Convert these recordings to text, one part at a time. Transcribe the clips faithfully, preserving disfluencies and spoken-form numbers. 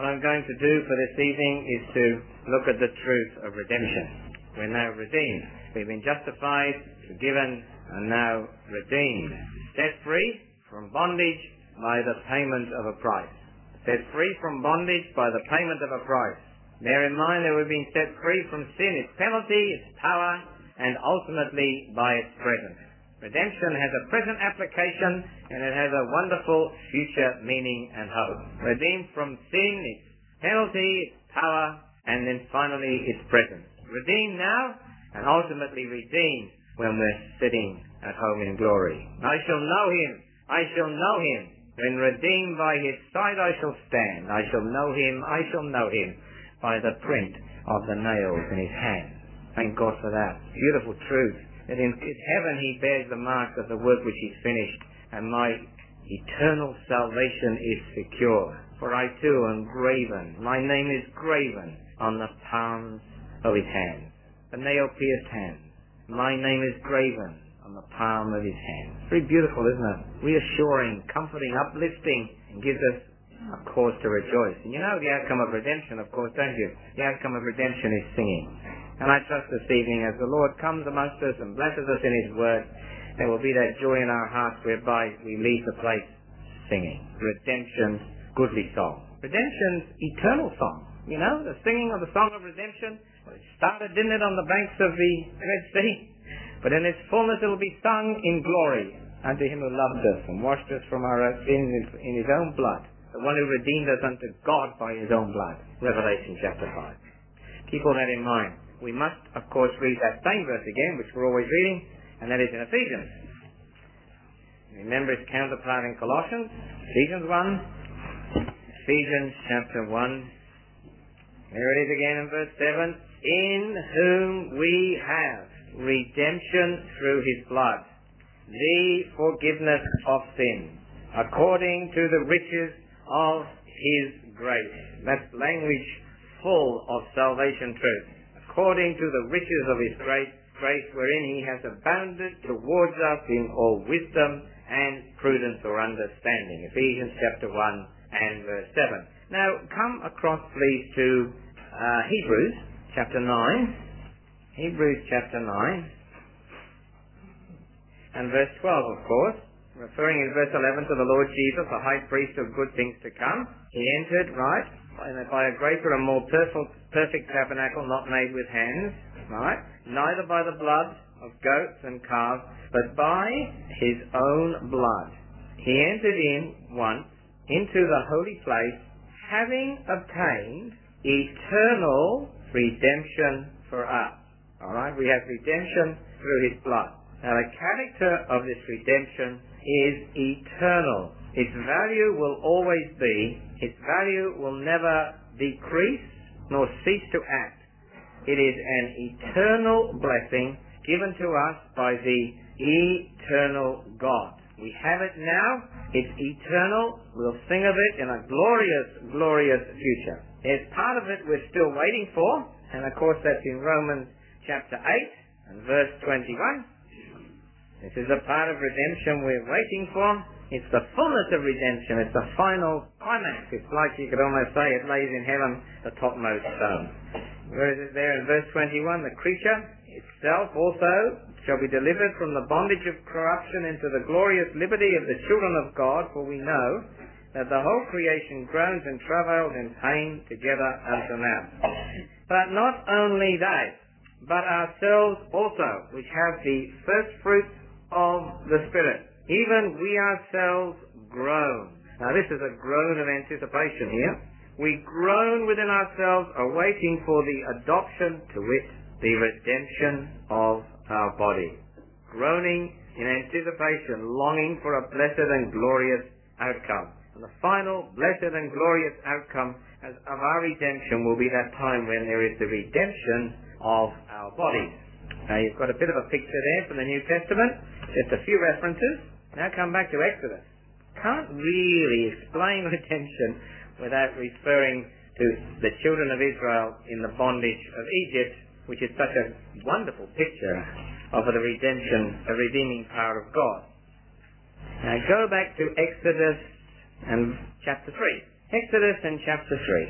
What I'm going to do for this evening is to look at the truth of redemption. We're now redeemed. We've been justified, forgiven, and now redeemed. Set free from bondage by the payment of a price. Set free from bondage by the payment of a price. Bear in mind that we've been set free from sin, its penalty, its power, and ultimately by its present. Redemption has a present application, and it has a wonderful future meaning and hope. Redeemed from sin, its penalty, its power, and then finally its present. Redeemed now, and ultimately redeemed when we're sitting at home in glory. I shall know him. I shall know him. When redeemed by his side I shall stand. I shall know him. I shall know him by the print of the nails in his hands. Thank God for that. Beautiful truth. That in heaven he bears the marks of the work which he's finished, and my eternal salvation is secure. For I too am graven, my name is graven on the palms of his hands, the nail-pierced hands. My name is graven on the palm of his hand. Very beautiful, isn't it? Reassuring, comforting, uplifting, and gives us a cause to rejoice. And you know the outcome of redemption, of course, don't you? The outcome of redemption is singing. And I trust this evening as the Lord comes amongst us and blesses us in his word, there will be that joy in our hearts whereby we leave the place singing. Redemption's goodly song. Redemption's eternal song. You know, the singing of the song of redemption. It started, didn't it, on the banks of the Red Sea? But in its fullness it will be sung in glory unto him who loved us and washed us from our sins in his own blood. The one who redeemed us unto God by his own blood. Revelation chapter five. Keep all that in mind. We must, of course, read that same verse again, which we're always reading, and that is in Ephesians. Remember its counterpart in Colossians, Ephesians one. Ephesians chapter one. There it is again in verse seven. In whom we have redemption through his blood, the forgiveness of sins, according to the riches of his grace. That's language full of salvation truth. According to the riches of his grace, grace wherein he has abounded towards us in all wisdom and prudence or understanding. Ephesians chapter one and verse seven. Now, come across please to uh, Hebrews chapter nine. Hebrews chapter nine and verse twelve, of course. Referring in verse eleven to the Lord Jesus, the high priest of good things to come. He entered, right, by a greater and more perfect, perfect tabernacle not made with hands, right? Neither by the blood of goats and calves, but by his own blood. He entered in once into the holy place, having obtained eternal redemption for us. Alright, we have redemption through his blood. Now the character of this redemption is eternal. Its value will always be, its value will never decrease nor cease to act. It is an eternal blessing given to us by the eternal God. We have it now, it's eternal, we'll sing of it in a glorious, glorious future. There's part of it we're still waiting for, and of course that's in Romans chapter eight and verse twenty-one. This is a part of redemption we're waiting for. It's the fullness of redemption. It's the final climax. It's like you could almost say it lays in heaven the topmost stone. Where is it there in verse twenty-one? The creature itself also shall be delivered from the bondage of corruption into the glorious liberty of the children of God, for we know that the whole creation groans and travails in pain together unto now. But not only they, but ourselves also, which have the first fruits of the Spirit, even we ourselves groan. Now this is a groan of anticipation here. We groan within ourselves, awaiting for the adoption, to wit, the redemption of our body. Groaning in anticipation, longing for a blessed and glorious outcome. And the final blessed and glorious outcome as of our redemption will be that time when there is the redemption of our bodies. Now you've got a bit of a picture there from the New Testament, just a few references. Now come back to Exodus. Can't really explain redemption without referring to the children of Israel in the bondage of Egypt, which is such a wonderful picture of the redemption, the redeeming power of God. Now go back to Exodus and chapter three. Exodus in chapter three.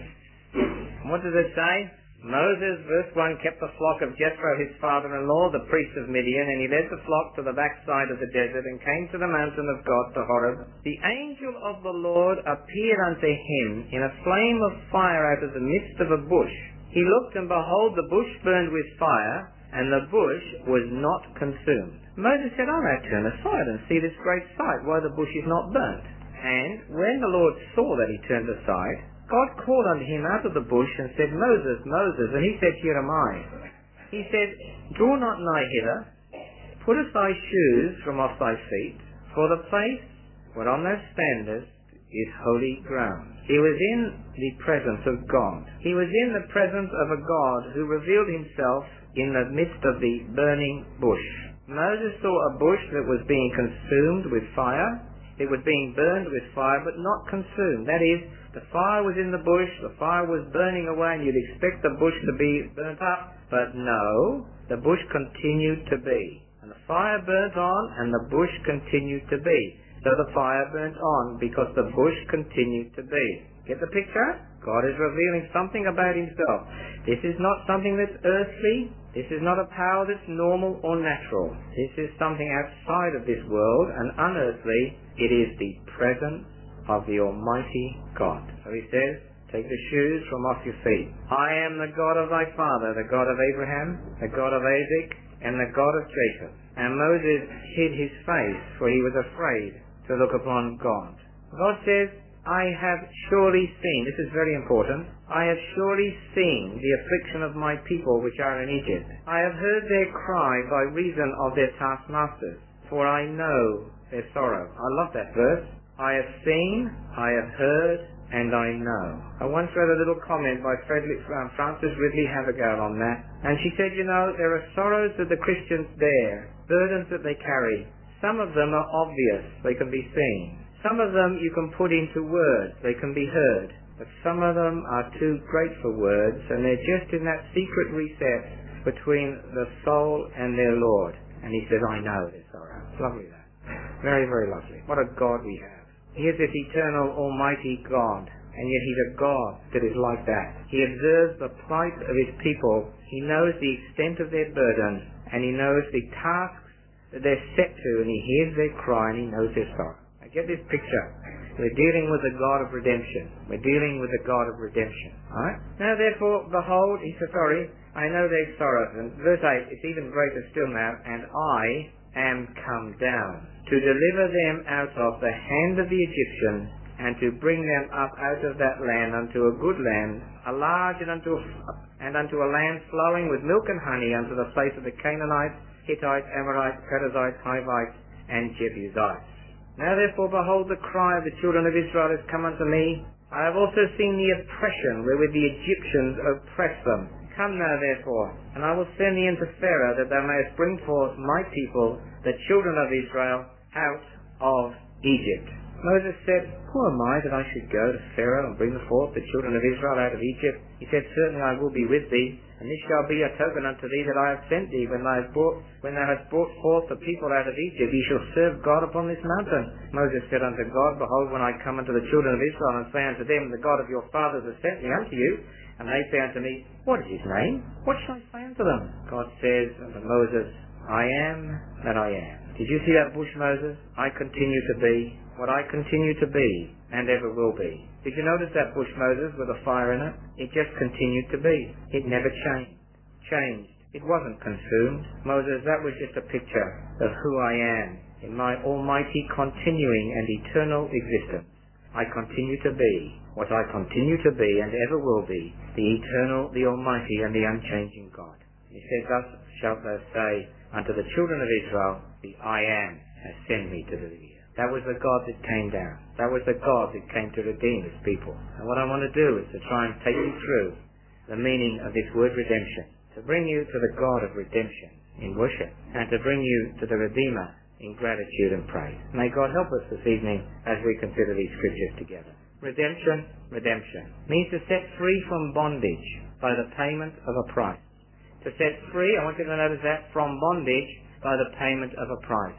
What does it say? Moses, verse one, kept the flock of Jethro his father-in-law, the priest of Midian, and he led the flock to the backside of the desert and came to the mountain of God, to Horeb. The angel of the Lord appeared unto him in a flame of fire out of the midst of a bush. He looked, and behold, the bush burned with fire, and the bush was not consumed. Moses said, I may turn aside and see this great sight, why the bush is not burnt. And when the Lord saw that he turned aside, God called unto him out of the bush and said, Moses, Moses. And he said, Here am I. He said, Draw not nigh hither, put off thy shoes from off thy feet, for the place whereon thou standest is holy ground. He was in the presence of God. He was in the presence of a God who revealed himself in the midst of the burning bush. Moses saw a bush that was being consumed with fire. It was being burned with fire, but not consumed. That is, the fire was in the bush, the fire was burning away, and you'd expect the bush to be burnt up. But no, the bush continued to be. And the fire burnt on, and the bush continued to be. So the fire burnt on, because the bush continued to be. Get the picture? God is revealing something about himself. This is not something that's earthly. This is not a power that's normal or natural. This is something outside of this world and unearthly. It is the presence of the Almighty God. So he says, take the shoes from off your feet. I am the God of thy father, the God of Abraham, the God of Isaac, and the God of Jacob. And Moses hid his face, for he was afraid to look upon God. God says, I have surely seen, this is very important, I have surely seen the affliction of my people which are in Egypt. I have heard their cry by reason of their taskmasters, for I know their sorrow. I love that verse. I have seen, I have heard, and I know. I once read a little comment by Frederick, um, Francis Ridley Havergal on that, and she said, you know, there are sorrows that the Christians bear, burdens that they carry. Some of them are obvious, they can be seen. Some of them you can put into words, they can be heard. But some of them are too great for words, and they're just in that secret recess between the soul and their Lord. And he says, I know their sorrow. It's lovely that. Very, very lovely. What a God we have. He is this eternal, almighty God, and yet he's a God that is like that. He observes the plight of his people. He knows the extent of their burden, and he knows the tasks that they're set to, and he hears their cry, and he knows their sorrow. Now get this picture. We're dealing with the God of redemption. We're dealing with the God of redemption. Alright? Now therefore, behold, he says, sorry, I know their sorrows. And verse eight, it's even greater still now, and I am come down to deliver them out of the hand of the Egyptians, and to bring them up out of that land unto a good land, a large and unto a, and unto a land flowing with milk and honey, unto the place of the Canaanites, Hittites, Amorites, Perizzites, Hivites, and Jebusites. Now therefore, behold, the cry of the children of Israel has come unto me. I have also seen the oppression wherewith the Egyptians oppress them. Come now therefore, and I will send thee into Pharaoh, that thou mayest bring forth my people, the children of Israel, out of Egypt. Moses said, who am I that I should go to Pharaoh and bring forth the children of Israel out of Egypt? He said, certainly I will be with thee, and this shall be a token unto thee that I have sent thee. When thou hast brought, when thou hast brought forth the people out of Egypt, ye shall serve God upon this mountain. Moses said unto God, behold, when I come unto the children of Israel, and say unto them, the God of your fathers has sent me unto you, and they say unto me, what is his name? What shall I say unto them? God says unto Moses, I am that I am. Did you see that bush, Moses? I continue to be what I continue to be, and ever will be. Did you notice that bush, Moses, with a fire in it? It just continued to be. It never changed. Changed. It wasn't consumed. Moses, that was just a picture of who I am in my almighty, continuing, and eternal existence. I continue to be what I continue to be, and ever will be, the eternal, the almighty, and the unchanging God. And he said, thus shalt thou say unto the children of Israel, the I am has sent me to thee. That was the God that came down. That was the God that came to redeem his people. And what I want to do is to try and take you through the meaning of this word redemption, to bring you to the God of redemption in worship, and to bring you to the Redeemer in gratitude and praise. May God help us this evening as we consider these scriptures together. Redemption, redemption, means to set free from bondage by the payment of a price. To set free, I want you to notice that, from bondage by the payment of a price.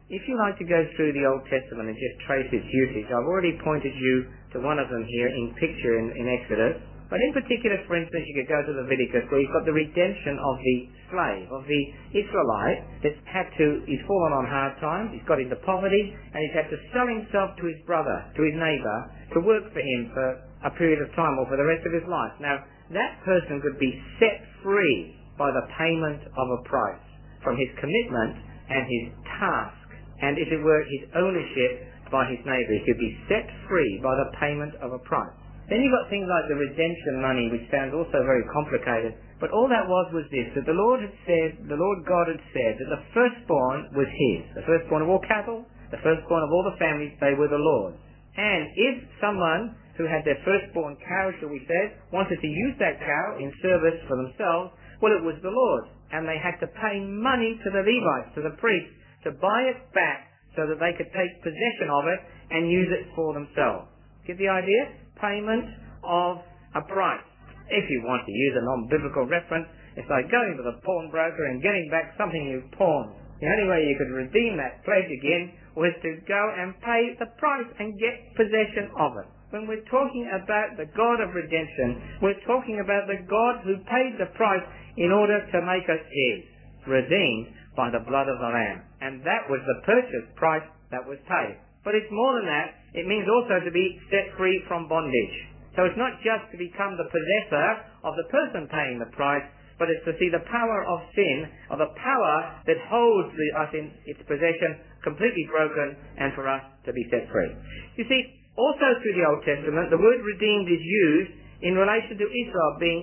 if you like to go through the Old Testament and just trace its usage, I've already pointed you to one of them here in picture in, in Exodus. But in particular, for instance, you could go to Leviticus where you've got the redemption of the slave, of the Israelite that's had to, he's fallen on hard times, he's got into poverty, and he's had to sell himself to his brother, to his neighbour, to work for him for a period of time or for the rest of his life. Now, that person could be set free by the payment of a price from his commitment and his task, and if it were his ownership by his neighbour, he could be set free by the payment of a price. Then you've got things like the redemption money, which sounds also very complicated. But all that was was this, that the Lord had said, the Lord God had said that the firstborn was his. The firstborn of all cattle, the firstborn of all the families, they were the Lord's. And if someone who had their firstborn cow, shall we say, wanted to use that cow in service for themselves, well, it was the Lord's. And they had to pay money to the Levites, to the priests, to buy it back so that they could take possession of it and use it for themselves. Get the idea? Payment of a price. If you want to use a non-biblical reference, it's like going to the pawnbroker and getting back something you've pawned. The only way you could redeem that pledge again was to go and pay the price and get possession of it. When we're talking about the God of redemption, we're talking about the God who paid the price in order to make us his, redeemed by the blood of the Lamb. And that was the purchase price that was paid. But it's more than that. It means also to be set free from bondage. So it's not just to become the possessor of the person paying the price, but it's to see the power of sin, or the power that holds the, us in its possession, completely broken, and for us to be set free. You see, also through the Old Testament, the word redeemed is used in relation to Israel being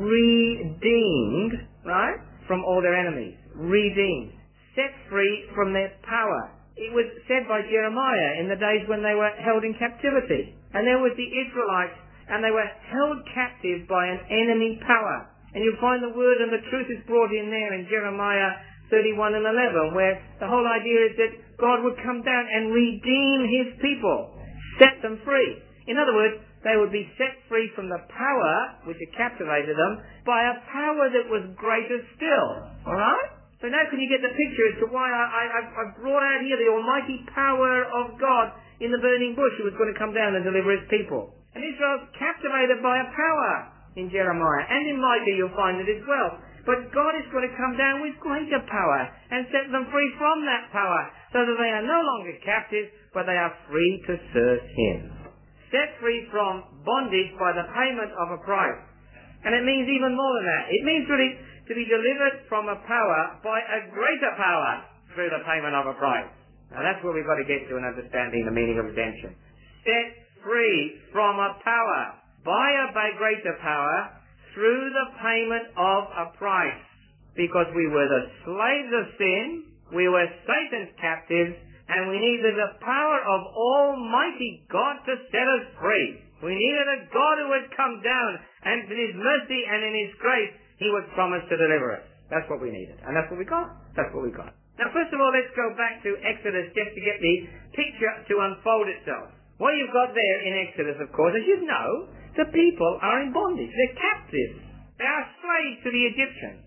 redeemed, right, from all their enemies. Redeemed. Set free from their power. It was said by Jeremiah in the days when they were held in captivity. And there was the Israelites, and they were held captive by an enemy power. And you'll find the word and the truth is brought in there in Jeremiah thirty-one and eleven, where the whole idea is that God would come down and redeem his people, set them free. In other words, they would be set free from the power which had captivated them by a power that was greater still. Alright? So now can you get the picture as to why I, I, I've brought out here the almighty power of God in the burning bush who was going to come down and deliver his people. And Israel's captivated by a power in Jeremiah. And in Micah you'll find it as well. But God is going to come down with greater power and set them free from that power so that they are no longer captives, but they are free to serve him. Set free from bondage by the payment of a price. And it means even more than that. It means really to be delivered from a power by a greater power through the payment of a price. Now that's where we've got to get to in understanding the meaning of redemption. Set free from a power by a by greater power through the payment of a price. Because we were the slaves of sin, we were Satan's captives, and we needed the power of Almighty God to set us free. We needed a God who would come down, and in his mercy and in his grace, he would promise to deliver us. That's what we needed. And that's what we got. That's what we got. Now, first of all, let's go back to Exodus just to get the picture to unfold itself. What you've got there in Exodus, of course, as you know, the people are in bondage. They're captives. They are slaves to the Egyptians.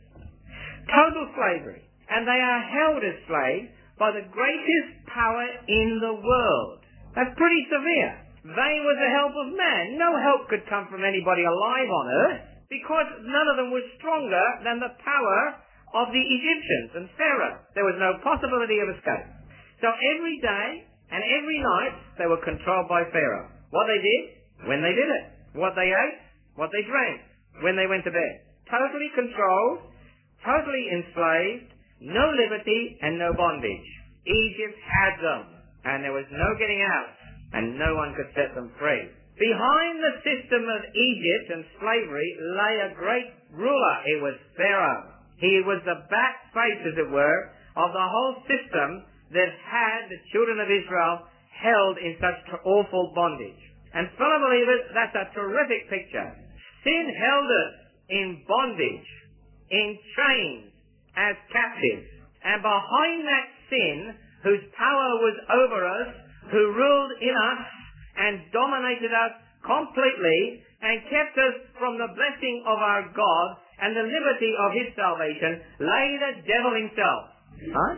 Total slavery. And they are held as slaves by the greatest power in the world. That's pretty severe. They were the help of man. No help could come from anybody alive on earth, because none of them was stronger than the power of the Egyptians and Pharaoh. There was no possibility of escape. So every day and every night they were controlled by Pharaoh. What they did, when they did it. What they ate, what they drank, when they went to bed. Totally controlled, totally enslaved, no liberty and no bondage. Egypt had them, and there was no getting out, and no one could set them free. Behind the system of Egypt and slavery lay a great ruler. It was Pharaoh. He was the back face, as it were, of the whole system that had the children of Israel held in such awful bondage. And fellow believers, that's a terrific picture. Sin held us in bondage, in chains, as captives. And behind that sin, whose power was over us, who ruled in us and dominated us completely and kept us from the blessing of our God and the liberty of his salvation, lay the devil himself. Right?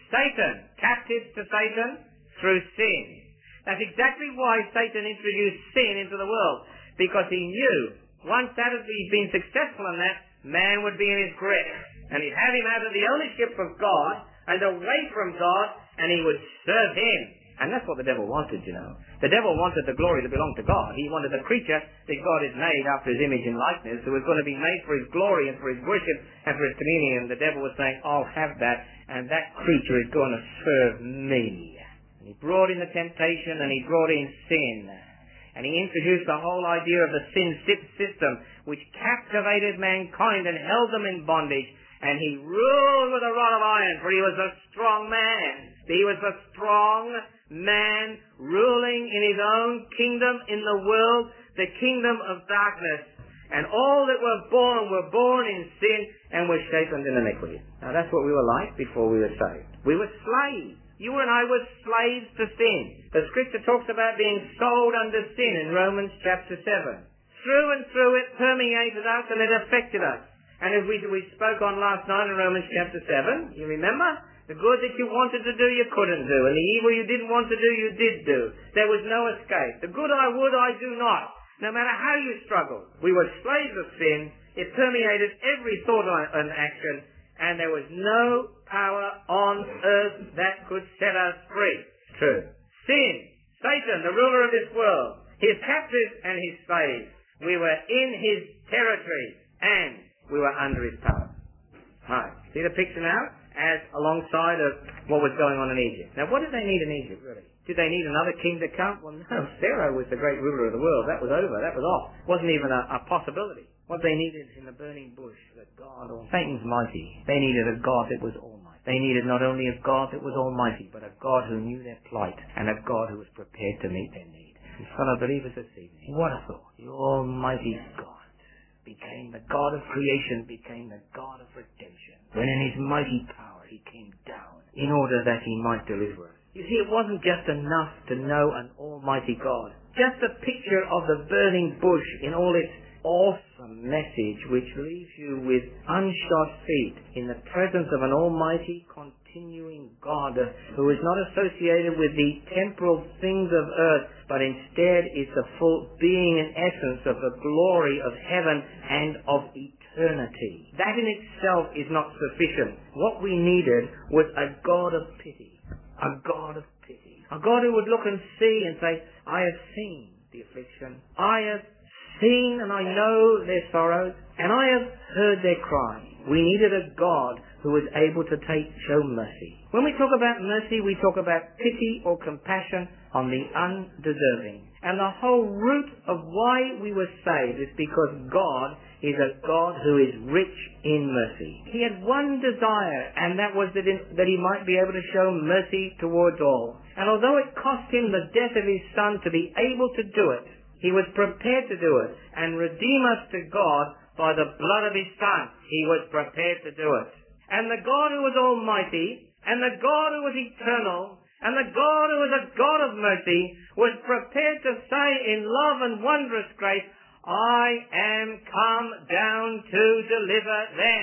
Satan, captive to Satan through sin. That's exactly why Satan introduced sin into the world, because he knew once that had been successful in that, man would be in his grip, and he'd have him out of the ownership of God and away from God, and he would serve him. And that's what the devil wanted, you know. The devil wanted the glory to belong to God. He wanted the creature that God had made after his image and likeness, who was going to be made for his glory and for his worship and for his communion. The devil was saying, I'll have that, and that creature is going to serve me. And he brought in the temptation, and he brought in sin. And he introduced the whole idea of the sin system, which captivated mankind and held them in bondage. And he ruled with a rod of iron, for he was a strong man. He was a strong man ruling in his own kingdom in the world, the kingdom of darkness. And all that were born were born in sin and were shaped in iniquity. Now that's what we were like before we were saved. We were slaves. You and I were slaves to sin. The scripture talks about being sold under sin in Romans chapter seven. Through and through it permeated us and it affected us. And as we, we spoke on last night in Romans chapter seven, you remember? The good that you wanted to do, you couldn't do. And the evil you didn't want to do, you did do. There was no escape. The good I would, I do not. No matter how you struggled. We were slaves of sin. It permeated every thought and action. And there was no power on earth that could set us free. It's true. Sin, Satan, the ruler of this world, his captives and his slaves. We were in his territory and we were under his power. Right. See the picture now? As alongside of what was going on in Egypt. Now, what did they need in Egypt, really? Did they need another king to come? Well, no. Pharaoh was the great ruler of the world. That was over. That was off. Wasn't even a, a possibility. What they needed in the burning bush was a God, or Satan's mighty. They needed a God that was almighty. They needed not only a God that was almighty, but a God who knew their plight, and a God who was prepared to meet their need. And fellow believers this evening, what a thought. The almighty God became the God of creation, became the God of redemption. When in his mighty power he came down in order that he might deliver us. You see, it wasn't just enough to know an almighty God. Just a picture of the burning bush in all its awesome message, which leaves you with unshod feet in the presence of an almighty continuing God who is not associated with the temporal things of earth, but instead is the full being and essence of the glory of heaven and of eternity. That in itself is not sufficient. What we needed was a God of pity. A God of pity. A God who would look and see and say, I have seen the affliction. I have seen and I know their sorrows, and I have heard their cry. We needed a God who was able to take, show mercy. When we talk about mercy, we talk about pity or compassion on the undeserving. And the whole root of why we were saved is because God is a God who is rich in mercy. He had one desire, and that was that, in, that he might be able to show mercy towards all. And although it cost him the death of his son to be able to do it, he was prepared to do it and redeem us to God by the blood of his son. He was prepared to do it. And the God who was almighty, and the God who was eternal, and the God who was a God of mercy, was prepared to say in love and wondrous grace, I am come down to deliver them.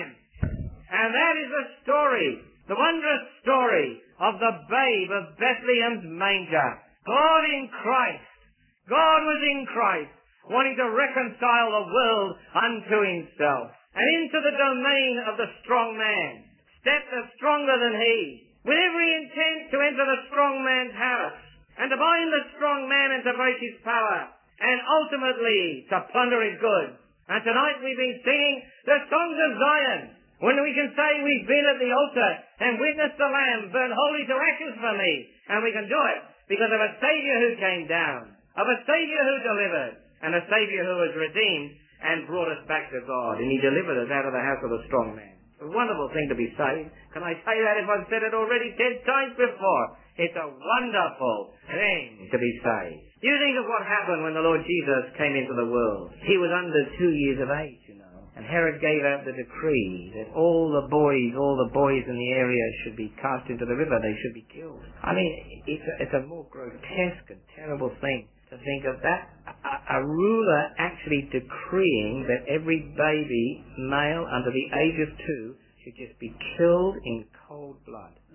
And that is the story, the wondrous story of the babe of Bethlehem's manger. God in Christ. God was in Christ, wanting to reconcile the world unto himself. And into the domain of the strong man stepped a stronger than he, with every intent to enter the strong man's house, and to bind the strong man and to break his power, and ultimately to plunder his goods. And tonight we've been singing the songs of Zion, when we can say we've been at the altar and witnessed the Lamb burn holy to ashes for me. And we can do it because of a Saviour who came down, of a Saviour who delivered, and a Saviour who was redeemed and brought us back to God. And he delivered us out of the house of the strong man. It's a wonderful thing to be saved. Can I say that if I've said it already ten times before? It's a wonderful thing to be saved. You think of what happened when the Lord Jesus came into the world. He was under two years of age, you know. And Herod gave out the decree that all the boys, all the boys in the area should be cast into the river. They should be killed. I mean, it's a, it's a more grotesque and terrible thing to think of that. A, a ruler actually decreeing that every baby, male under the age of two, should just be killed in cold blood.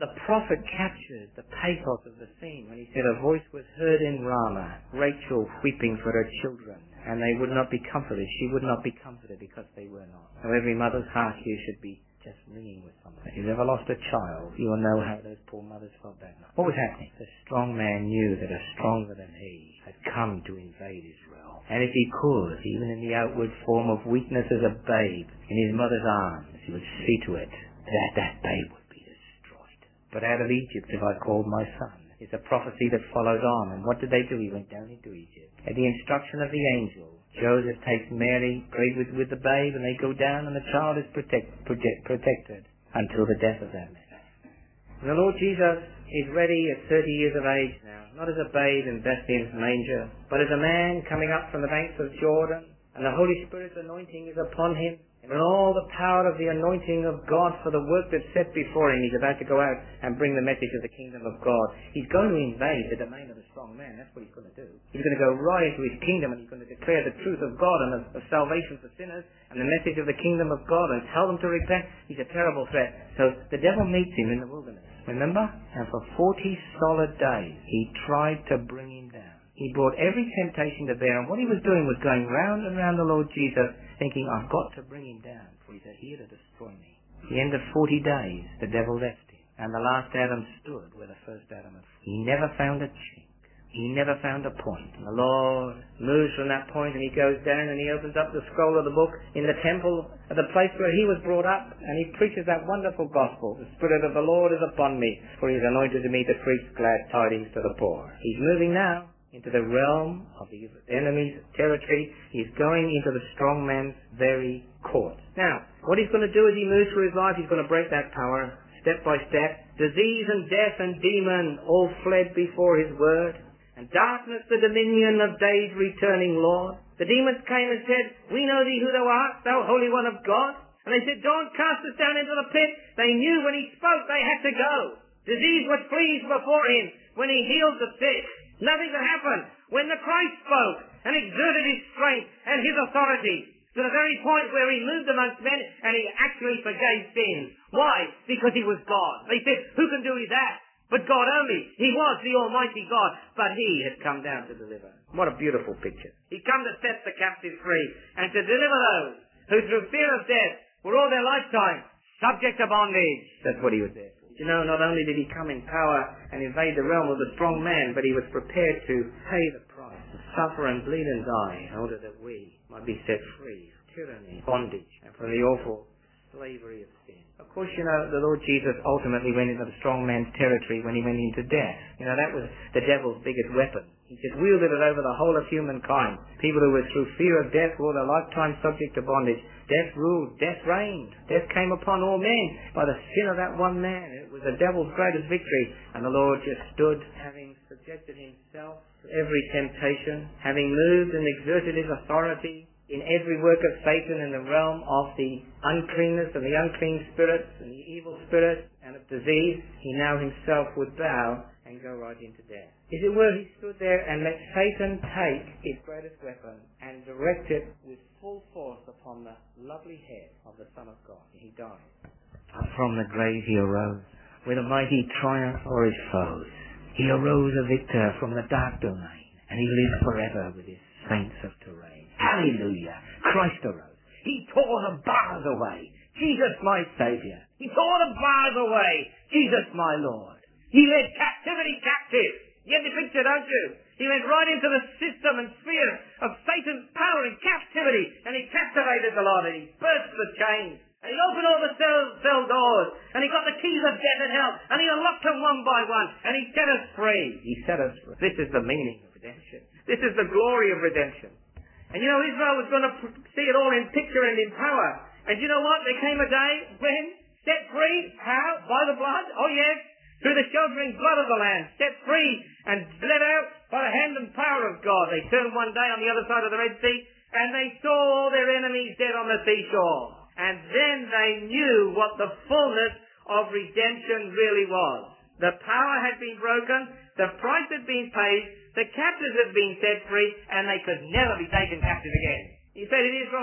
The prophet captures the pathos of the scene when he said, a voice was heard in Ramah, Rachel weeping for her children, and they would not be comforted. She would not be comforted because they were not. So every mother's heart here should be just ringing with something. If you've ever lost a child, you will know how those poor mothers felt that night. What was happening? The strong man knew that a stronger than he had come to invade Israel. And if he could, even in the outward form of weakness as a babe, in his mother's arms, he would see to it that that babe would be destroyed. But out of Egypt have I called my son. It's a prophecy that followed on. And what did they do? He went down into Egypt. At the instruction of the angel, Joseph takes Mary, prayed with, with the babe, and they go down, and the child is protect, protect, protected until the death of that man. The Lord Jesus is ready at thirty years of age now, not as a babe in Bethlehem's manger, but as a man coming up from the banks of Jordan, and the Holy Spirit's anointing is upon him, and all the power of the anointing of God for the work that's set before him. He's about to go out and bring the message of the kingdom of God. He's going to invade the domain of the strong man. That's what he's going to do. He's going to go right into his kingdom, and he's going to declare the truth of God and of, of salvation for sinners and the message of the kingdom of God and tell them to repent. He's a terrible threat. So the devil meets him in the wilderness. Remember? And for forty solid days he tried to bring him down. He brought every temptation to bear, and what he was doing was going round and round the Lord Jesus, thinking, I've got to bring him down, for he's here to destroy me. At the end of forty days, the devil left him, and the last Adam stood where the first Adam had. He never found a chink. He never found a point. And the Lord moves from that point, and he goes down, and he opens up the scroll of the book in the temple, at the place where he was brought up, and he preaches that wonderful gospel. The Spirit of the Lord is upon me, for he has anointed me to preach glad tidings to the poor. He's moving now into the realm of the enemy's territory. He's going into the strong man's very court. Now, what he's going to do as he moves through his life, he's going to break that power step by step. Disease and death and demon all fled before his word. And darkness the dominion of day's returning Lord. The demons came and said, we know thee who thou art, thou Holy One of God. And they said, don't cast us down into the pit. They knew when he spoke they had to go. Disease was flees before him when he healed the sick. Nothing could happen when the Christ spoke and exerted his strength and his authority to the very point where he moved amongst men and he actually forgave sins. Why? Because he was God. They said, who can do that? But God only. He was the Almighty God, but he had come down to deliver. What a beautiful picture. He'd come to set the captives free and to deliver those who through fear of death were all their lifetime subject to bondage. That's what he was there for. You know, not only did he come in power and invade the realm of the strong man, but he was prepared to pay the price, to suffer and bleed and die in order that we might be set free from tyranny, bondage, and from the awful slavery of sin. Of course, you know, the Lord Jesus ultimately went into the strong man's territory when he went into death. You know, that was the devil's biggest weapon. He just wielded it over the whole of humankind. People who were through fear of death were all their lifetime subject to bondage. Death ruled. Death reigned. Death came upon all men by the sin of that one man. It was the devil's greatest victory. And the Lord just stood, having subjected himself to every temptation, having moved and exerted his authority in every work of Satan in the realm of the uncleanness and the unclean spirits and the evil spirits and of disease. He now himself would bow and go right into death. As it were, he stood there and let Satan take his greatest weapon and direct it with full force upon the lovely head of the Son of God. He died. From the grave he arose with a mighty triumph o'er his foes. He arose a victor from the dark domain, and he lives forever with his saints of terrain. Hallelujah! Christ arose. He tore the bars away. Jesus my Saviour. He tore the bars away. Jesus my Lord. He led captivity captive. You get the picture, don't you? He went right into the system and sphere of Satan's power and captivity, and he captivated the Lord, and he burst the chains, and he opened all the cell, cell doors, and he got the keys of death and hell, and he unlocked them one by one, and he set us free. He set us free. This is the meaning of redemption. This is the glory of redemption. And you know, Israel was going to see it all in picture and in power. And you know what? There came a day when set free. How? By the blood? Oh yes. Through the sheltering blood of the Lamb, set free and bled out by the hand and power of God. They turned one day on the other side of the Red Sea, and they saw all their enemies dead on the seashore. And then they knew what the fullness of redemption really was. The power had been broken, the price had been paid, the captives had been set free, and they could never be taken captive again. He said to the Israelites,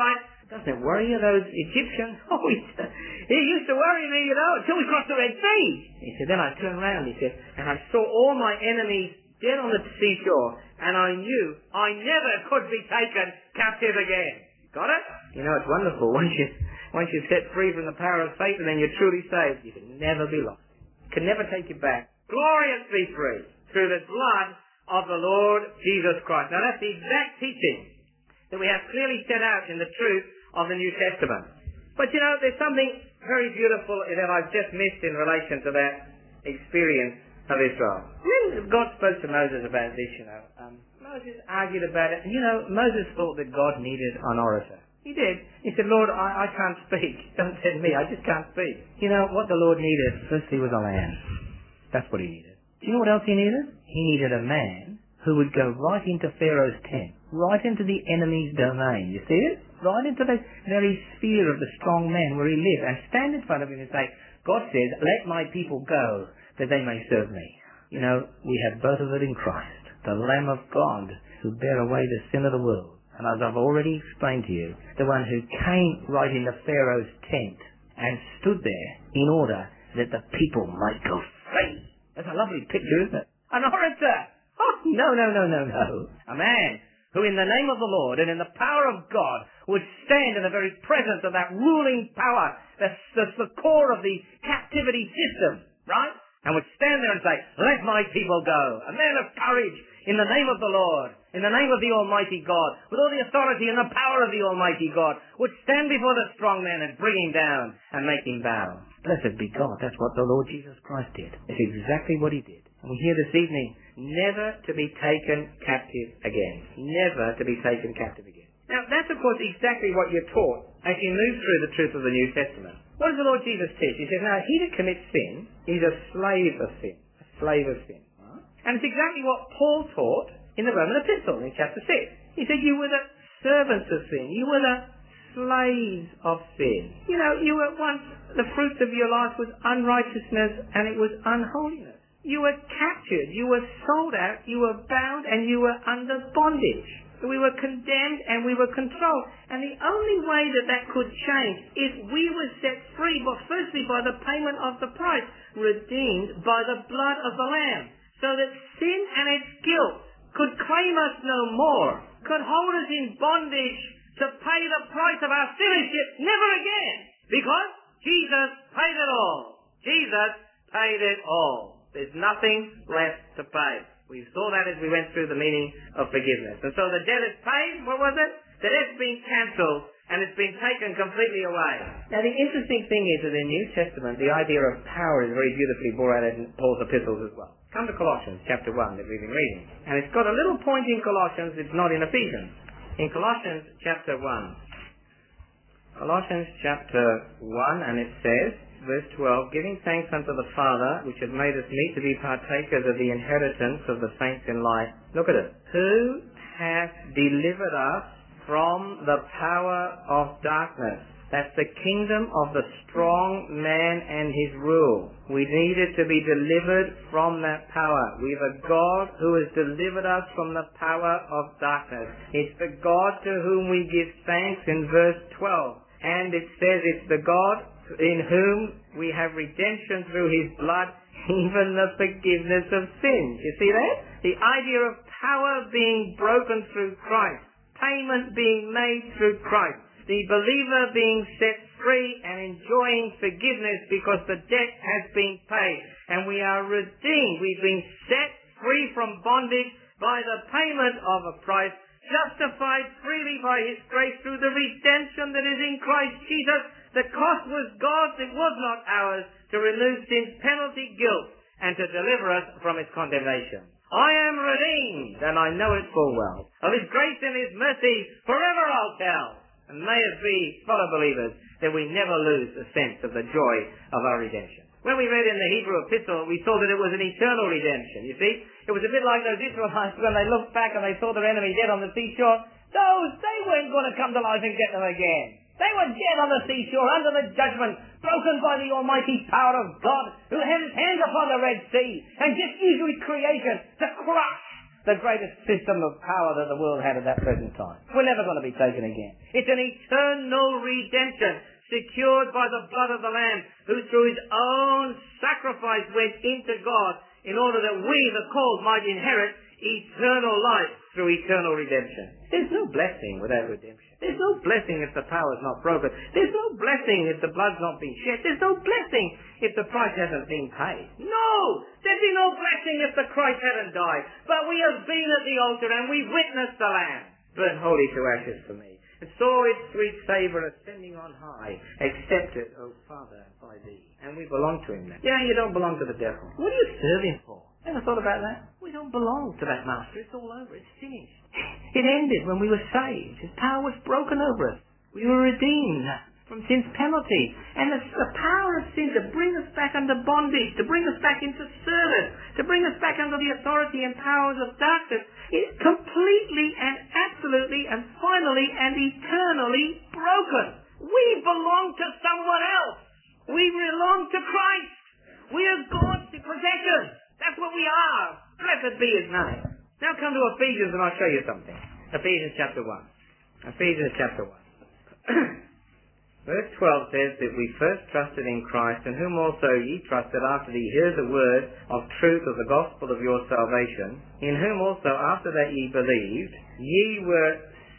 Doesn't it worry you, those Egyptians? Oh, it, it used to worry me, you know, until we crossed the Red Sea. He said, then I turned around, he said, and I saw all my enemies dead on the seashore, and I knew I never could be taken captive again. Got it? You know, it's wonderful. Once, you, once you're set free from the power of Satan and you're truly saved, you can never be lost. Can never take you back. Gloriously free through the blood of the Lord Jesus Christ. Now that's the exact teaching that we have clearly set out in the truth of the New Testament. But you know, there's something very beautiful that I've just missed in relation to that experience of Israel. God spoke to Moses about this, you know. Um, Moses argued about it, and you know, Moses thought that God needed an orator. He did. He said, Lord, I, I can't speak. Don't send me. I just can't speak. You know, what the Lord needed, firstly, was a lamb. That's what he needed. Do you know what else he needed? He needed a man who would go right into Pharaoh's tent, right into the enemy's domain. You see it? Right into the very sphere of the strong man where he lived, and stand in front of him and say, God says, let my people go that they may serve me. You know, we have both of it in Christ, the Lamb of God who bear away the sin of the world. And as I've already explained to you, the one who came right into Pharaoh's tent and stood there in order that the people might go free. That's a lovely picture, isn't it? An orator! Oh, no, no, no, no, no. A man who in the name of the Lord and in the power of God would stand in the very presence of that ruling power that's, that's the core of the captivity system, right? And would stand there and say, let my people go. A man of courage in the name of the Lord, in the name of the Almighty God, with all the authority and the power of the Almighty God, would stand before the strong man and bring him down and make him bow. Blessed be God. That's what the Lord Jesus Christ did. It's exactly what he did. And we hear this evening, never to be taken captive again. Never to be taken captive again. Now, that's of course exactly what you're taught as you move through the truth of the New Testament. What does the Lord Jesus teach? He says, now, he that commits sin is a slave of sin. A slave of sin. Right? And it's exactly what Paul taught in the Roman epistle in chapter six. He said, you were the servants of sin. You were the slaves of sin. You know, you were once, the fruit of your life was unrighteousness and it was unholiness. You were captured, you were sold out, you were bound, and you were under bondage. We were condemned and we were controlled. And the only way that that could change is we were set free, but firstly by the payment of the price, redeemed by the blood of the Lamb, so that sin and its guilt could claim us no more, could hold us in bondage to pay the price of our sinnership never again, because Jesus paid it all. Jesus paid it all. There's nothing left to pay. We saw that as we went through the meaning of forgiveness. And so the debt is paid. What was it? The debt's been cancelled and it's been taken completely away. Now the interesting thing is that in the New Testament the idea of power is very beautifully brought out in Paul's epistles as well. Come to Colossians chapter one that we've been reading. And it's got a little point in Colossians that's not in Ephesians. In Colossians chapter one. Colossians chapter one, and it says, verse twelve, giving thanks unto the Father, which has made us meet to be partakers of the inheritance of the saints in light. Look at it. Who hath delivered us from the power of darkness. That's the kingdom of the strong man and his rule. We needed to be delivered from that power. We have a God who has delivered us from the power of darkness. It's the God to whom we give thanks in verse twelve. And it says it's the God in whom we have redemption through his blood, even the forgiveness of sins. You see that? The idea of power being broken through Christ, payment being made through Christ, the believer being set free and enjoying forgiveness because the debt has been paid. And we are redeemed. We've been set free from bondage by the payment of a price, justified freely by his grace through the redemption that is in Christ Jesus. The cost was God's, it was not ours, to remove sin's penalty, guilt, and to deliver us from its condemnation. I am redeemed, and I know it full well. Of his grace and his mercy, forever I'll tell. And may it be, fellow believers, that we never lose the sense of the joy of our redemption. When we read in the Hebrew epistle, we saw that it was an eternal redemption, you see. It was a bit like those Israelites when they looked back and they saw their enemy dead on the seashore. Those, they weren't going to come to life and get them again. They were dead on the seashore under the judgment broken by the almighty power of God, who had his hand upon the Red Sea and just used his creation to crush the greatest system of power that the world had at that present time. We're never going to be taken again. It's an eternal redemption secured by the blood of the Lamb, who through his own sacrifice went into God in order that we, the called, might inherit eternal life through eternal redemption. There's no blessing without redemption. There's no blessing if the power's not broken. There's no blessing if the blood's not been shed. There's no blessing if the price hasn't been paid. No! There'd be no blessing if the Christ hadn't died. But we have been at the altar and we witnessed the Lamb burn holy to ashes for me, and saw its sweet savour ascending on high. Accepted, O Father, by thee. And we belong to him now. Yeah, you don't belong to the devil. What do you serve him for? Ever thought about that? We don't belong to that master. It's all over. It's finished. It ended when we were saved. His power was broken over us. We were redeemed from sin's penalty. And the, the power of sin to bring us back under bondage, to bring us back into service, to bring us back under the authority and powers of darkness, is completely and absolutely and finally and eternally broken. We belong to someone else. We belong to Christ. We are God's possession. That's what we are. Blessed be his name. Now come to Ephesians and I'll show you something. Ephesians chapter one. Ephesians chapter one. Verse twelve says that we first trusted in Christ, in whom also ye trusted after ye heard the word of truth of the gospel of your salvation, in whom also after that ye believed, ye were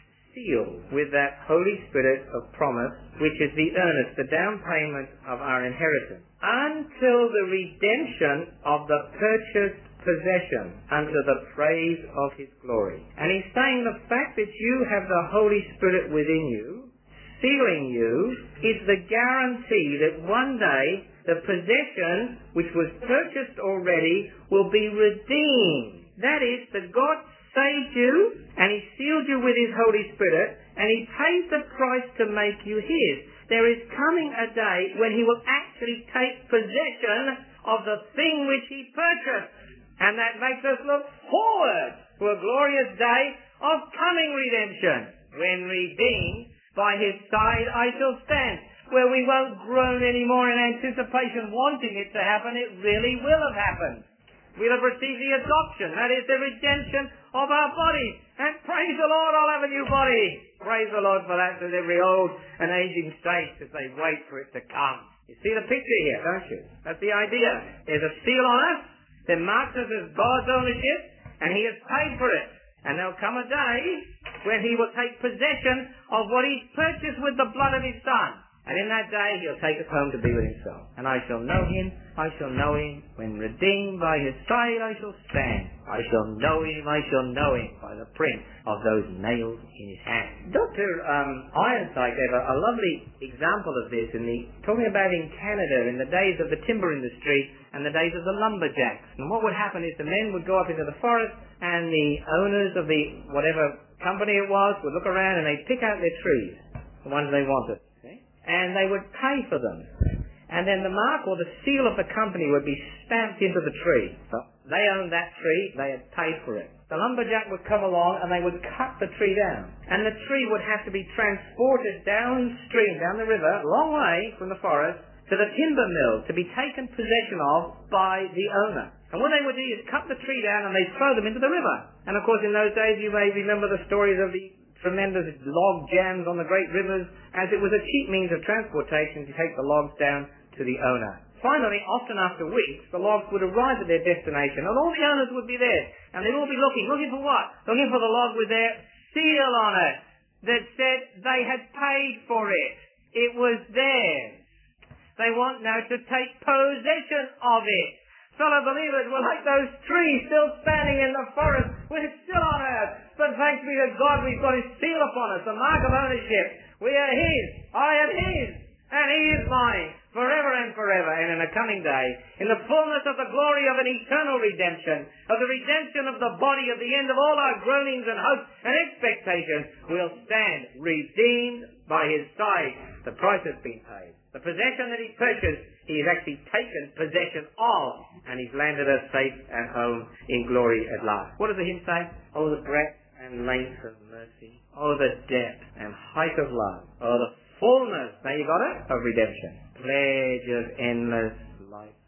sealed with that Holy Spirit of promise, which is the earnest, the down payment of our inheritance, until the redemption of the purchased possession unto the praise of his glory. And he's saying the fact that you have the Holy Spirit within you, sealing you, is the guarantee that one day the possession which was purchased already will be redeemed. That is, that God saved you and he sealed you with his Holy Spirit and he paid the price to make you his. There is coming a day when he will actually take possession of the thing which he purchased. And that makes us look forward to a glorious day of coming redemption. When redeemed, by his side I shall stand. Where we won't groan anymore in anticipation wanting it to happen, it really will have happened. We'll have received the adoption, that is the redemption of our bodies. And praise the Lord, I'll have a new body. Praise the Lord for that, with every old and aging state as they wait for it to come. You see the picture here, don't you? That's the idea. There's a seal on us that marks us as God's ownership, and he has paid for it. And there'll come a day when he will take possession of what he's purchased with the blood of his Son. And in that day, he'll take us home to be with himself. And I shall know him, I shall know him. When redeemed by his side, I shall stand. I shall know him, I shall know him by the print of those nails in his hands. Doctor Um, Ironside gave a, a lovely example of this in the talking about in Canada in the days of the timber industry and the days of the lumberjacks. And what would happen is the men would go up into the forest and the owners of the whatever company it was would look around and they'd pick out their trees, the ones they wanted. And they would pay for them. And then the mark or the seal of the company would be stamped into the tree. So they owned that tree, they had paid for it. The lumberjack would come along and they would cut the tree down. And the tree would have to be transported downstream, down the river, a long way from the forest, to the timber mill to be taken possession of by the owner. And what they would do is cut the tree down and they'd throw them into the river. And of course in those days you may remember the stories of the tremendous log jams on the great rivers, as it was a cheap means of transportation to take the logs down to the owner. Finally, often after weeks, the logs would arrive at their destination and all the owners would be there. And they'd all be looking. Looking for what? Looking for the log with their seal on it that said they had paid for it. It was theirs. They want now to take possession of it. Fellow believers, we're like those trees still standing in the forest. We're still on earth. But thanks be to God, we've got his seal upon us, the mark of ownership. We are his. I am his. And he is mine. Forever and forever. And in a coming day, in the fullness of the glory of an eternal redemption, of the redemption of the body, of the end of all our groanings and hopes and expectations, we'll stand redeemed by his side. The price has been paid. The possession that he purchased, he has actually taken possession of, and he's landed us safe at home in glory at last. What does the hymn say? Oh, the breadth and length of mercy. Oh, the depth and height of love. Oh, the fullness, now you got it, of redemption. Pledge of endless life.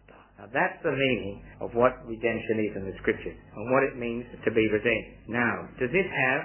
Now that's the meaning of what redemption is in the Scriptures and what it means to be redeemed. Now, does this have...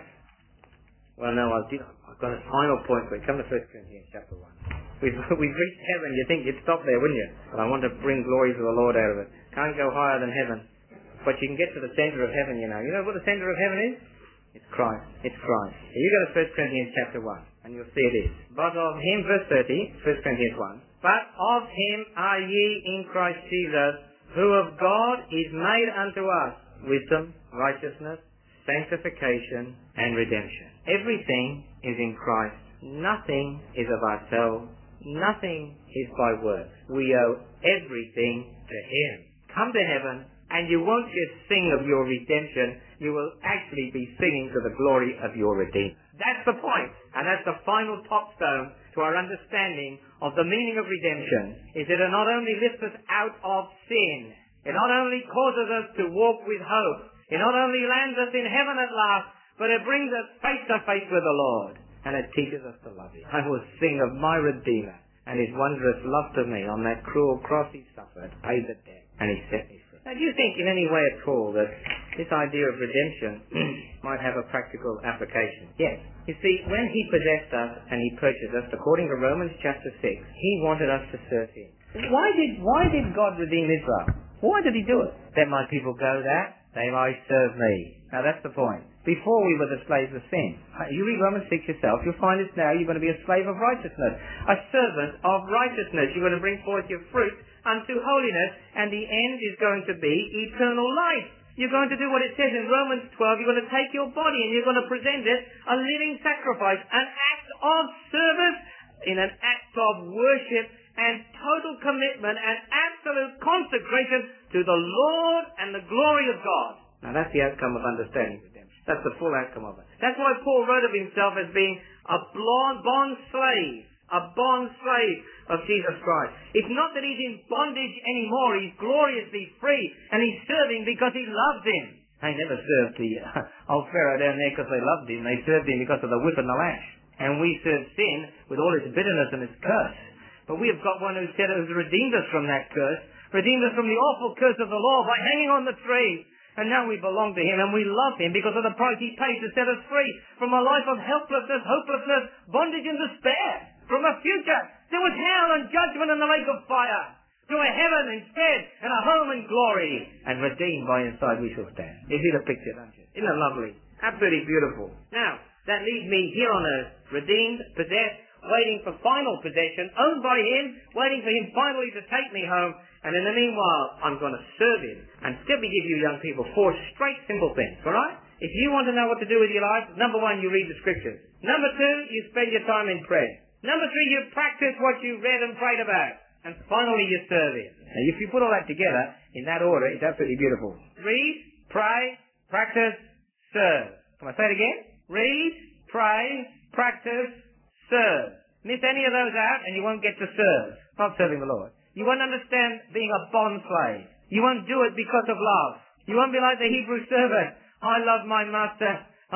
Well, no, I've, I've got a final point. We come to First Corinthians chapter one. We've, we've reached heaven. You think you'd stop there, wouldn't you? But I want to bring glory to the Lord out of it. Can't go higher than heaven. But you can get to the centre of heaven, you know. You know what the centre of heaven is? It's Christ. It's Christ. So you go to First Corinthians chapter one, and you'll see it is. But of him, verse thirty, First Corinthians one. But of him are ye in Christ Jesus, who of God is made unto us wisdom, righteousness, sanctification, and redemption. Everything is in Christ. Nothing is of ourselves. Nothing is by works. We owe everything to him. Come to heaven, and you won't just sing of your redemption, you will actually be singing to the glory of your Redeemer. That's the point, and that's the final top stone to our understanding of the meaning of redemption, is that it not only lifts us out of sin, it not only causes us to walk with hope, it not only lands us in heaven at last, but it brings us face to face with the Lord, and it teaches us to love him. I will sing of my Redeemer and his wondrous love to me. On that cruel cross he suffered, paid the debt, and he set me free. Now, do you think in any way at all that this idea of redemption might have a practical application? Yes. You see, when he possessed us and he purchased us, according to Romans chapter six, he wanted us to serve him. Why did, why did God redeem Israel? Why did he do it? That my people go that, they might serve me. Now that's the point. Before we were the slaves of sin. You read Romans six yourself, you'll find it's now you're going to be a slave of righteousness. A servant of righteousness. You're going to bring forth your fruit unto holiness, and the end is going to be eternal life. You're going to do what it says in Romans twelve. You're going to take your body and you're going to present it a living sacrifice, an act of service, in an act of worship and total commitment and absolute consecration to the Lord and the glory of God. Now that's the outcome of understanding redemption. That's the full outcome of it. That's why Paul wrote of himself as being a bond slave, a bond slave of Jesus Christ. It's not that he's in bondage anymore. He's gloriously free, and he's serving because he loves him. They never served the uh, old Pharaoh down there because they loved him. They served him because of the whip and the lash. And we serve sin with all its bitterness and its curse. But we have got one who said who's redeemed us from that curse, redeemed us from the awful curse of the law by hanging on the tree. And now we belong to him and we love him because of the price he paid to set us free from a life of helplessness, hopelessness, bondage and despair. From a future there was hell and judgment and the lake of fire, to a heaven instead and a home and glory. And redeemed by his side we shall stand. You see the picture, don't you? Isn't it lovely? Absolutely beautiful. Now, that leaves me here on earth, redeemed, possessed, waiting for final possession, owned by him, waiting for him finally to take me home. And in the meanwhile, I'm going to serve him. And let me give you young people four straight simple things, all right? If you want to know what to do with your life, number one, you read the scriptures. Number two, you spend your time in prayer. Number three, you practice what you read and prayed about. And finally, you serve him. Now, if you put all that together in that order, it's absolutely beautiful. Read, pray, practice, serve. Can I say it again? Read, pray, practice, serve. Miss any of those out and you won't get to serve. Not serving the Lord. You won't understand being a bond slave. You won't do it because of love. You won't be like the Hebrew servant. I love my master.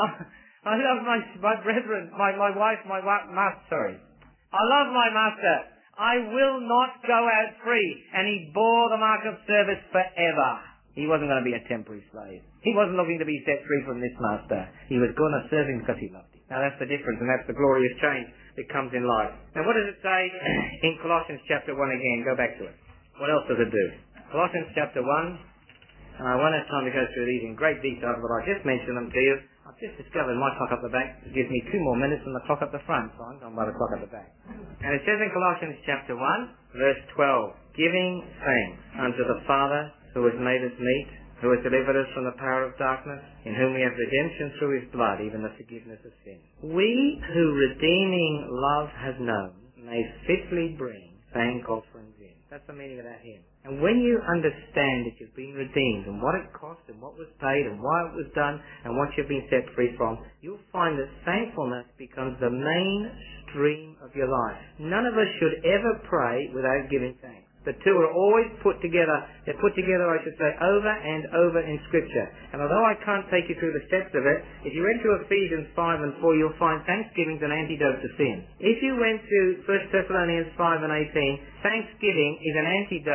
I love my my brethren, my, my wife, my wa- master, sorry. I love my master. I will not go out free. And he bore the mark of service forever. He wasn't going to be a temporary slave. He wasn't looking to be set free from this master. He was going to serve him because he loved him. Now that's the difference, and that's the glorious change that comes in life. Now what does it say in Colossians chapter one again? Go back to it. What else does it do? Colossians chapter one, and I won't have time to go through these in great detail, but I just mentioned them to you. I've just discovered my clock up the back gives me two more minutes than the clock up the front, so I'm going by the clock up the back. And it says in Colossians chapter one, verse twelve, giving thanks unto the Father who has made us meet, who has delivered us from the power of darkness, in whom we have redemption through his blood, even the forgiveness of sin. We who redeeming love has known, may fitly bring thank offerings in. That's the meaning of that hymn. And when you understand that you've been redeemed, and what it cost, and what was paid, and why it was done, and what you've been set free from, you'll find that thankfulness becomes the main stream of your life. None of us should ever pray without giving thanks. The two are always put together, they're put together, I should say, over and over in Scripture. And although I can't take you through the steps of it, if you went to Ephesians five and four, you'll find thanksgiving's an antidote to sin. If you went to First Thessalonians five and eighteen, thanksgiving is an antidote to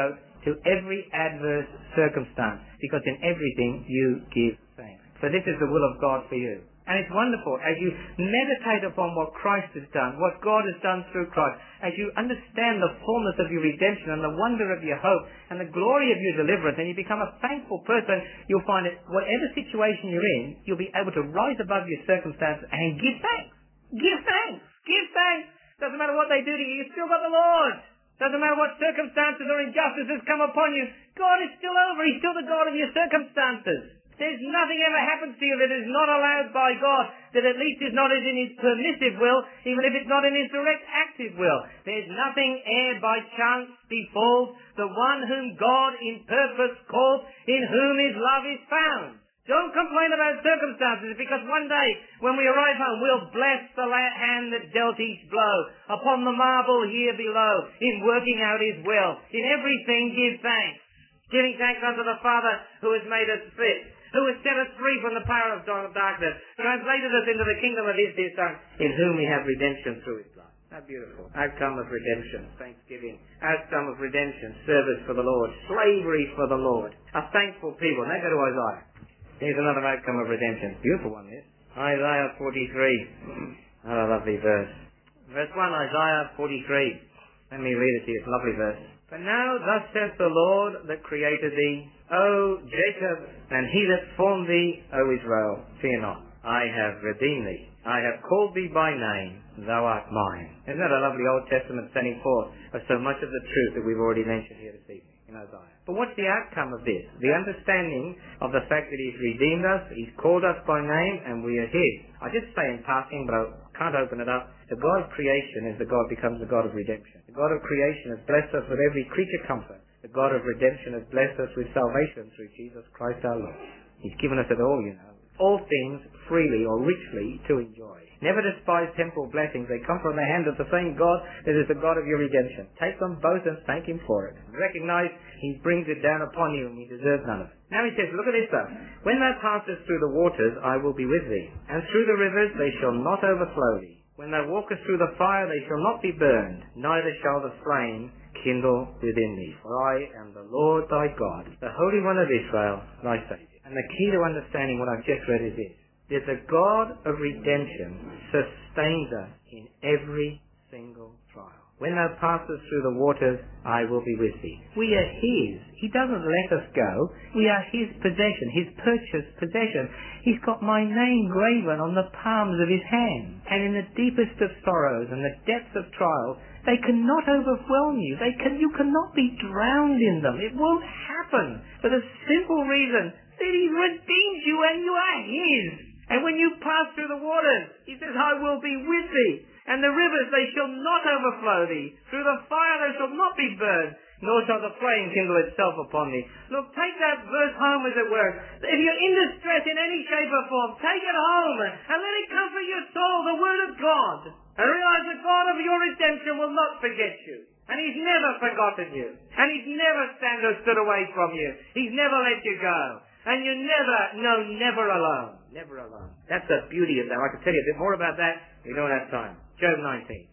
to every adverse circumstance, because in everything you give thanks. So this is the will of God for you. And it's wonderful as you meditate upon what Christ has done, what God has done through Christ, as you understand the fullness of your redemption and the wonder of your hope and the glory of your deliverance, and you become a thankful person, you'll find that whatever situation you're in, you'll be able to rise above your circumstances and give thanks. Give thanks. Give thanks. Doesn't matter what they do to you, you've still got the Lord. Doesn't matter what circumstances or injustices come upon you, God is still over. He's still the God of your circumstances. There's nothing ever happens to you that is not allowed by God, that at least is not in His permissive will, even if it's not in His direct active will. There's nothing ere by chance befalls the one whom God in purpose calls, in whom His love is found. Don't complain about circumstances, because one day when we arrive home, we'll bless the hand that dealt each blow upon the marble here below, in working out His will. In everything give thanks. Giving thanks unto the Father who has made us fit, who has set us free from the power of darkness, translated us into the kingdom of His dear Son, in whom we have redemption through His blood. How beautiful. Outcome of redemption, thanksgiving. Outcome of redemption, service for the Lord, slavery for the Lord. A thankful people. Now go to Isaiah. Here's another outcome of redemption. Beautiful one, this. Isaiah forty-three. Oh, a lovely verse. Verse one, Isaiah forty-three. Let me read it to you. It's a lovely verse. But now thus saith the Lord that created thee, O Jacob, and He that formed thee, O Israel, fear not. I have redeemed thee. I have called thee by name. Thou art mine. Isn't that a lovely Old Testament setting forth of so much of the truth that we've already mentioned here this evening in Isaiah? But what's the outcome of this? The understanding of the fact that He's redeemed us, He's called us by name, and we are His. I just say in passing, but I can't open it up. The God of creation is the God becomes the God of redemption. The God of creation has blessed us with every creature comfort. The God of redemption has blessed us with salvation through Jesus Christ our Lord. He's given us it all, you know. All things freely or richly to enjoy. Never despise temporal blessings. They come from the hand of the same God that is the God of your redemption. Take them both and thank Him for it. Recognize He brings it down upon you and you deserve none of it. Now He says, look at this though. When thou passest through the waters, I will be with thee. And through the rivers, they shall not overflow thee. When thou walkest through the fire, they shall not be burned, neither shall the flame kindle within thee. For I am the Lord thy God, the Holy One of Israel, thy Saviour. And the key to understanding what I've just read is this. That the God of redemption sustains us in every single trial. When thou passest through the waters, I will be with thee. We are His. He doesn't let us go. We are His possession, His purchased possession. He's got my name graven on the palms of His hand. And in the deepest of sorrows and the depths of trials, they cannot overwhelm you. They can, you cannot be drowned in them. It won't happen for the simple reason that He redeemed you and you are His. And when you pass through the waters, He says, I will be with thee. And the rivers, they shall not overflow thee. Through the fire they shall not be burned, nor shall the flame kindle itself upon thee. Look, take that verse home, as it were. If you're in distress in any shape or form, take it home and let it comfort your soul, the Word of God. And realize the God of your redemption will not forget you. And He's never forgotten you. And He's never stand or stood away from you. He's never let you go. And you're never, no, never alone. Never alone. That's the beauty of that. I could tell you a bit more about that. We don't have time. Job nineteen.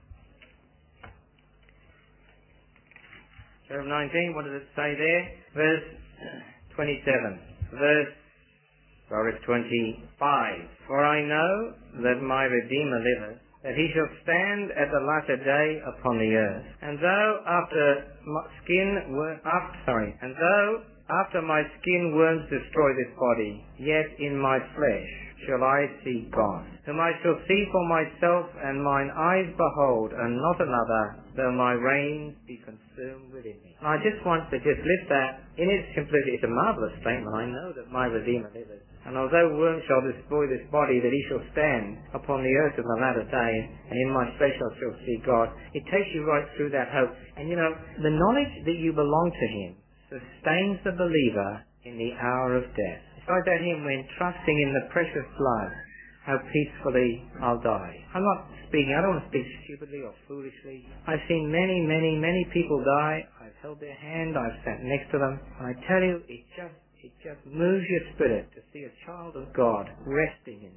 Job nineteen, what does it say there? Verse twenty-seven. Verse, sorry, twenty-five. For I know that my Redeemer liveth, that He shall stand at the latter day upon the earth. And though after my skin were, after, sorry, and though after my skin worms destroy this body, yet in my flesh shall I see God, whom I shall see for myself, and mine eyes behold, and not another, though my reins be consumed within me. And I just want to just lift that in its simplicity. It's a marvellous statement. I know that my Redeemer liveth. And although worms shall destroy this body, that He shall stand upon the earth in the latter day, and in my flesh I shall see God. It takes you right through that hope. And you know, the knowledge that you belong to Him sustains the believer in the hour of death. It's like that hymn, when trusting in the precious blood, how peacefully I'll die. I'm not speaking, I don't want to speak stupidly or foolishly. I've seen many, many, many people die. I've held their hand, I've sat next to them, and I tell you, it just, it just moves your spirit to see a child of God resting in that,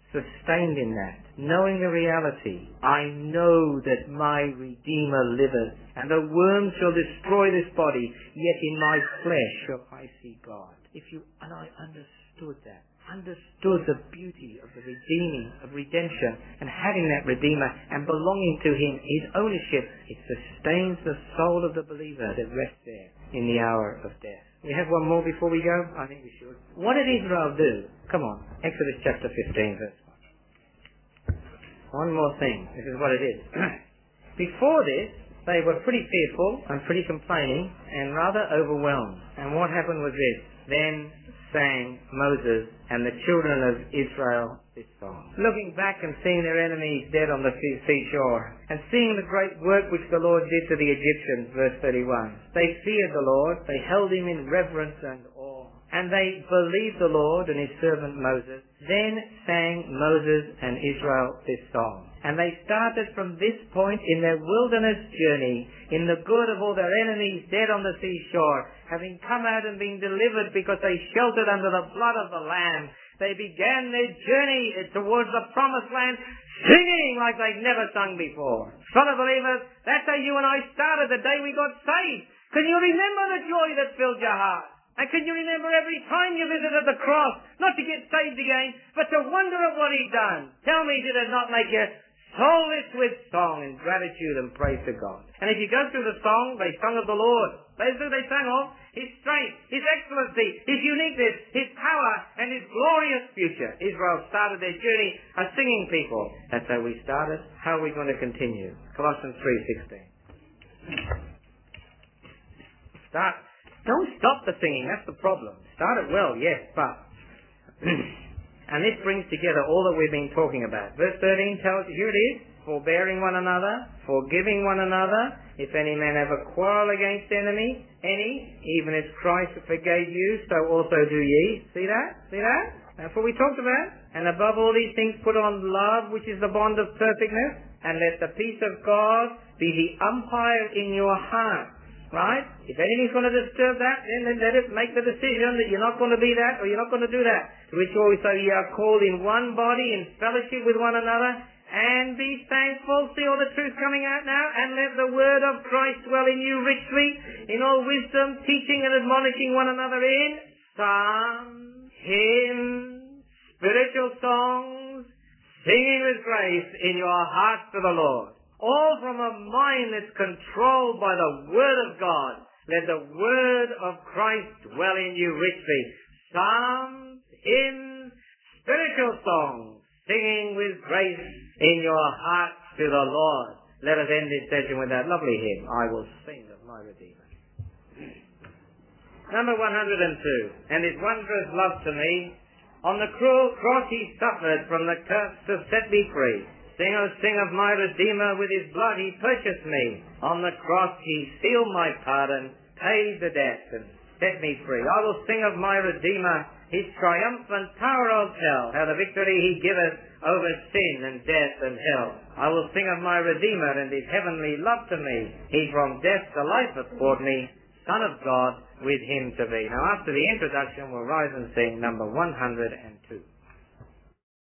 sustained in that, knowing the reality. I know that my Redeemer liveth, and the worm shall destroy this body, yet in my flesh shall I see God. If you and I understood that, understood the beauty of the redeeming, of redemption, and having that Redeemer and belonging to Him, His ownership, it sustains the soul of the believer that rests there in the hour of death. We have one more before we go? I think we should. What did Israel do? Come on, Exodus chapter fifteen, verse one. One more thing. This is what it is. Before this, they were pretty fearful and pretty complaining and rather overwhelmed. And what happened was this. Then sang Moses and the children of Israel this song. Looking back and seeing their enemies dead on the seashore, and seeing the great work which the Lord did to the Egyptians, verse thirty-one. They feared the Lord, they held Him in reverence and awe, and they believed the Lord and His servant Moses. Then sang Moses and Israel this song. And they started from this point in their wilderness journey, in the good of all their enemies dead on the seashore, having come out and been delivered because they sheltered under the blood of the Lamb. They began their journey towards the promised land, singing like they'd never sung before. Fellow believers, that's how you and I started the day we got saved. Can you remember the joy that filled your heart? And can you remember every time you visited the cross, not to get saved again, but to wonder at what He'd done? Tell me, did it not make you soulless with song and gratitude and praise to God? And if you go through the song, they sung of the Lord. That's who they sang of. His strength, His excellency, His uniqueness, His power, and His glorious future. Israel started their journey a singing people. That's how we started. How are we going to continue? Colossians three sixteen. Start. Don't stop the singing. That's the problem. Start it well, yes, but... And this brings together all that we've been talking about. Verse thirteen tells you, here it is, forbearing one another, forgiving one another, if any man have a quarrel against enemy, any, even as Christ forgave you, so also do ye. See that? See that? That's what we talked about. And above all these things put on love, which is the bond of perfectness, and let the peace of God be the umpire in your heart. Right? If anything's going to disturb that, then, then let it make the decision that you're not going to be that or you're not going to do that. To which we always say, you are called in one body, in fellowship with one another, and be thankful. See all the truth coming out now? And let the word of Christ dwell in you richly, in all wisdom, teaching and admonishing one another in psalms, hymns, spiritual songs, singing with grace in your hearts to the Lord. All from a mind that's controlled by the Word of God. Let the Word of Christ dwell in you richly. Psalms, hymns, spiritual songs, singing with grace in your hearts to the Lord. Let us end this session with that lovely hymn, I Will Sing of My Redeemer. Number one hundred two. And His wondrous love to me, on the cruel cross He suffered, from the curse to set me free. Sing, oh, sing of my Redeemer, with His blood He purchased me. On the cross He sealed my pardon, paid the debt, and set me free. I will sing of my Redeemer, His triumphant power I'll tell, how the victory He giveth over sin and death and hell. I will sing of my Redeemer and His heavenly love to me. He from death to life hath brought me, Son of God, with Him to be. Now after the introduction, we'll rise and sing number one hundred two.